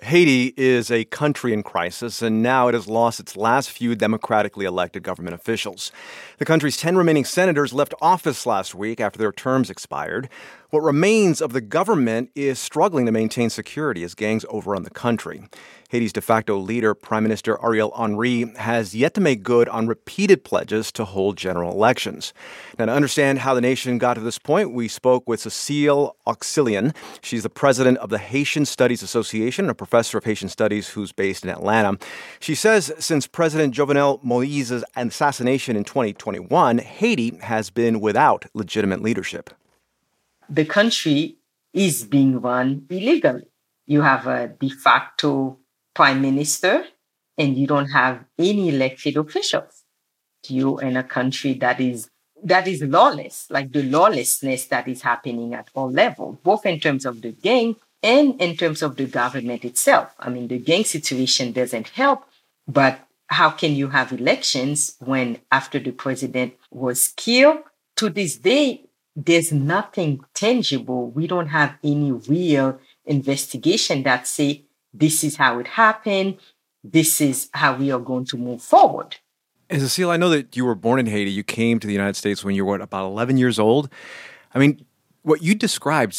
Haiti is a country in crisis, and now it has lost its last few democratically elected government officials. The country's 10 remaining senators left office last week after their terms expired. What remains of the government is struggling to maintain security as gangs overrun the country. Haiti's de facto leader, Prime Minister Ariel Henry, has yet to make good on repeated pledges to hold general elections. Now, to understand how the nation got to this point, we spoke with Cécile Auxillian. She's the president of the Haitian Studies Association, a professor of Haitian Studies who's based in Atlanta. She says since President Jovenel Moïse's assassination in 2021, Haiti has been without legitimate leadership. The country is being run illegally. You have a de facto prime minister, and you don't have any elected officials. You're in a country that is lawless, like the lawlessness that is happening at all levels, both in terms of the gang and in terms of the government itself. I mean, the gang situation doesn't help, but how can you have elections when after the president was killed? To this day, there's nothing tangible. We don't have any real investigation that say this is how it happened. This is how we are going to move forward. And Cécile, I know that you were born in Haiti. You came to the United States when you were, about 11 years old. I mean, what you described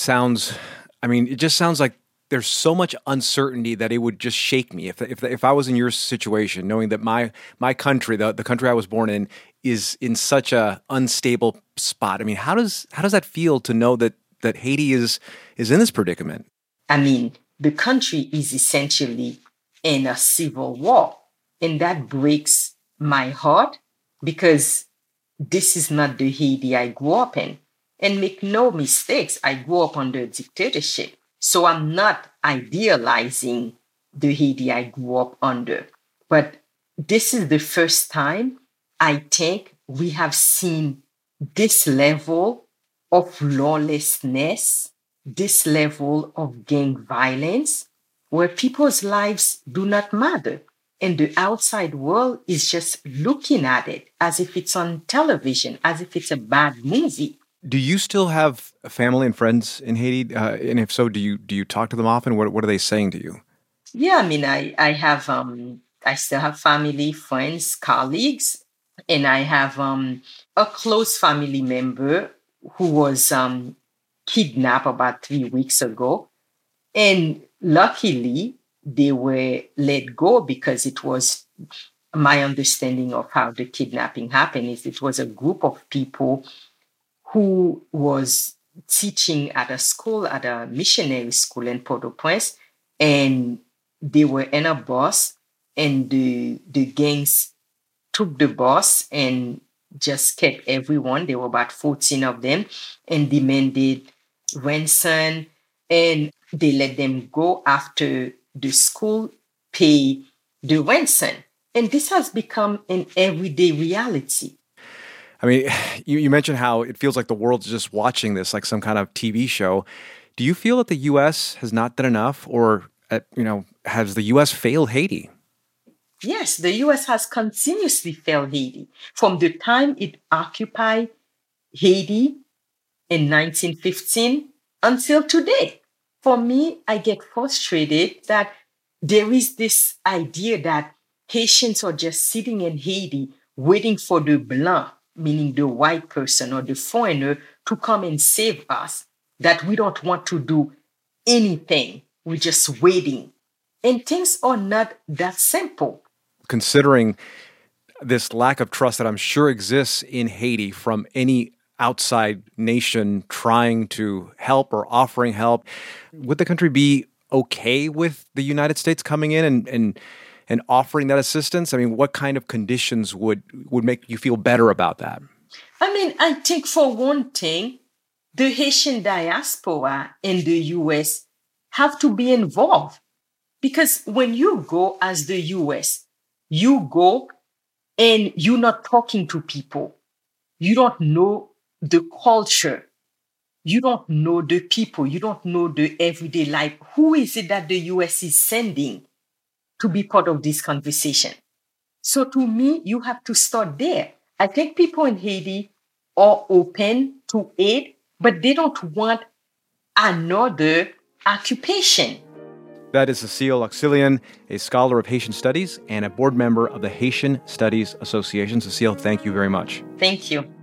it just sounds like there's so much uncertainty that it would just shake me. If I was in your situation, knowing that my country, the country I was born in, is in such a unstable spot. I mean, how does that feel to know that Haiti is in this predicament? I mean, the country is essentially in a civil war, and that breaks my heart because this is not the Haiti I grew up in. And make no mistakes, I grew up under dictatorship. So I'm not idealizing the Haiti I grew up under. But this is the first time I think we have seen this level of lawlessness, this level of gang violence, where people's lives do not matter. And the outside world is just looking at it as if it's on television, as if it's a bad movie. Do you still have family and friends in Haiti? And if so, do you talk to them often? What are they saying to you? Yeah, I mean, I still have family, friends, colleagues, and I have a close family member who was kidnapped about 3 weeks ago. And luckily, they were let go because it was my understanding of how the kidnapping happened is it was a group of people who was teaching at a missionary school in Port-au-Prince, and they were in a bus, and the gangs took the bus and just kept everyone. There were about 14 of them, and demanded ransom, and they let them go after the school pay the ransom. And this has become an everyday reality. I mean, you mentioned how it feels like the world's just watching this like some kind of TV show. Do you feel that the U.S. has not done enough, or, has the U.S. failed Haiti? Yes, the U.S. has continuously failed Haiti. From the time it occupied Haiti in 1915 until today. For me, I get frustrated that there is this idea that Haitians are just sitting in Haiti waiting for the blanc, meaning the white person or the foreigner, to come and save us, that we don't want to do anything. We're just waiting. And things are not that simple. Considering this lack of trust that I'm sure exists in Haiti from any outside nation trying to help or offering help, would the country be okay with the United States coming in and offering that assistance? I mean, what kind of conditions would make you feel better about that? I mean, I think for one thing, the Haitian diaspora in the U.S. have to be involved. Because when you go as the U.S., you go and you're not talking to people. You don't know the culture. You don't know the people. You don't know the everyday life. Who is it that the U.S. is sending to be part of this conversation? So to me, you have to start there. I think people in Haiti are open to aid, but they don't want another occupation. That is Cecile Auxillian, a scholar of Haitian studies and a board member of the Haitian Studies Association. Cecile, thank you very much. Thank you.